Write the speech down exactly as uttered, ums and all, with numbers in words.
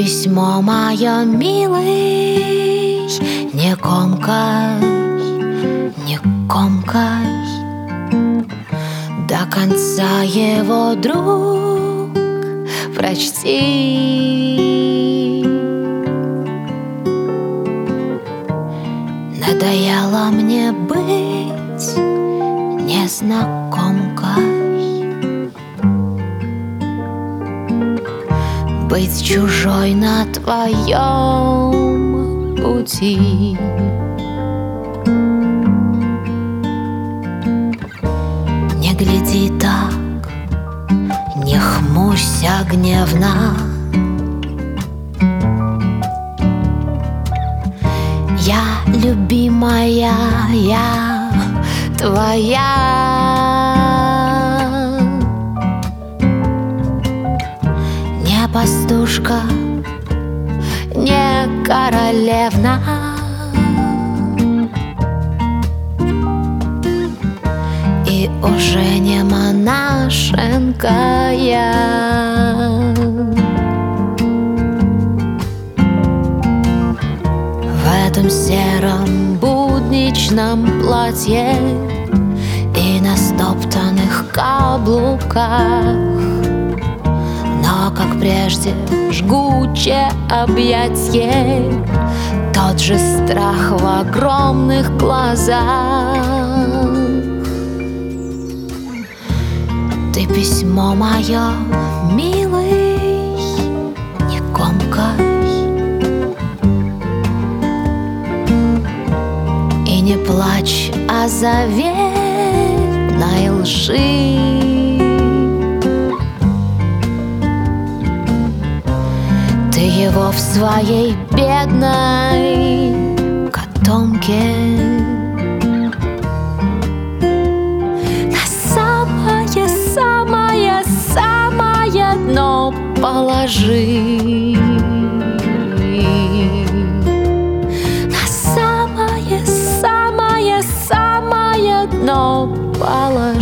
письмо мое, милый, не комкай, не комкай. До конца его, друг, прочти. Надоело мне быть незнакомкой, быть чужой на твоем пути. Не гляди так, не хмурься гневно. Я любимая, я твоя, не пастушка, не королевна. И уже не монашенка я. В этом сером будничном платье и на стоптанных каблуках, но, как прежде, жгучее объятье, тот же страх в огромных глазах. Ты письмо мое, милый, не комкай и не плачь о заветной лжи. Ты его в своей бедной котомке на самое-самое-самое дно положи. На самое-самое-самое дно положи.